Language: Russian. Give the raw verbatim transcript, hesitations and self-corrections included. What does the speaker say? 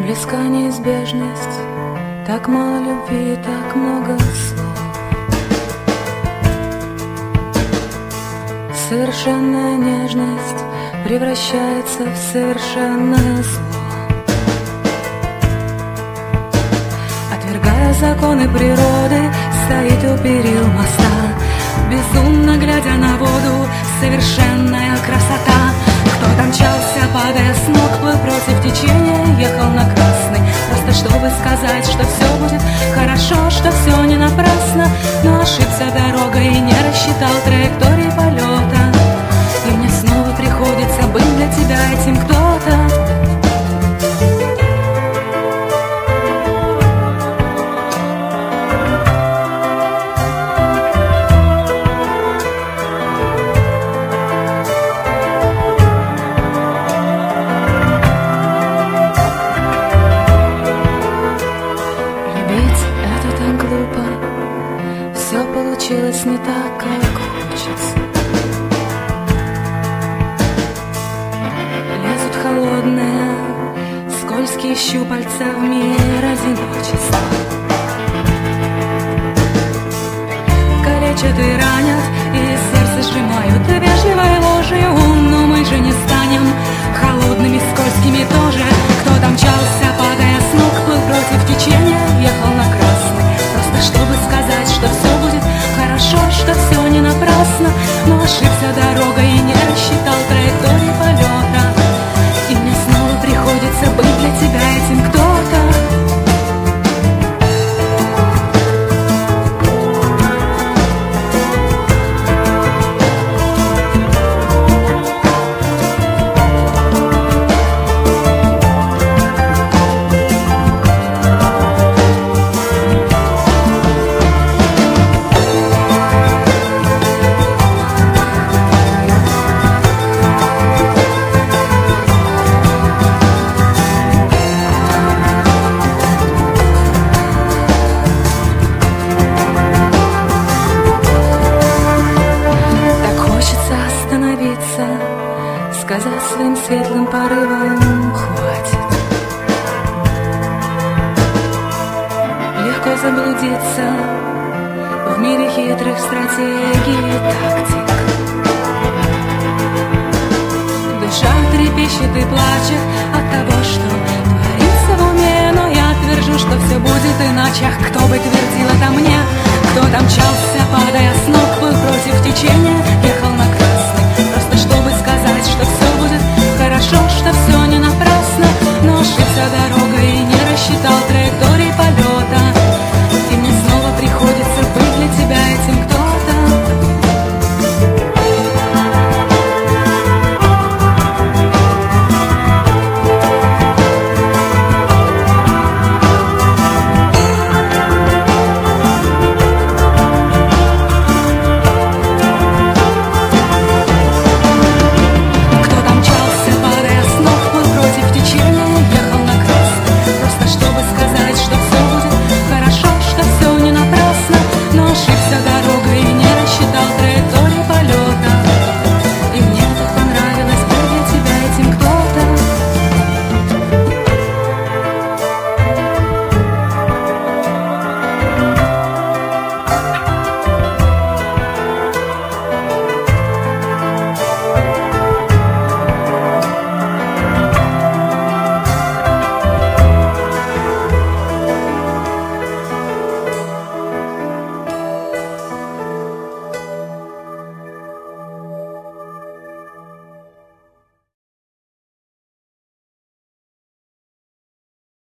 Близка неизбежность, так мало любви и так много слов. Совершенная нежность превращается в совершенное зло. Отвергая законы природы, стоит у перил моста, безумно глядя на воду, совершенная красота. Кто-то мчался, падая с ног, плыл против течения, ехал на красный, просто чтобы сказать, что все будет хорошо, что все не напрасно. Но ошибся дорогой и не рассчитал траектории полета, и мне снова приходится быть для тебя этим кто-то. Получилось не так, как хочется. Лезут холодные, скользкие щупальца в мир одиночества. Калечат и ранят, и сердце сжимают вежливой ложью. Но мы же не станем холодными, скользкими тоже. Кто-то мчался, падая с ног, плыл против течения, ехал на красный, просто чтобы сказать, что все будет хорошо, что все не напрасно. Но ошибся дорогой и не рассчитал траектории полета, и мне снова приходится быть для тебя этим кто-то. Сказать своим светлым порывом хватит. Легко заблудиться в мире хитрых стратегий и тактик. Душа трепещет и плачет от того, что творится в уме, но я твержу, что все будет иначе. Ах, кто бы твердил это мне? Кто-то мчался, падая с ног, плыл против течения, ехал на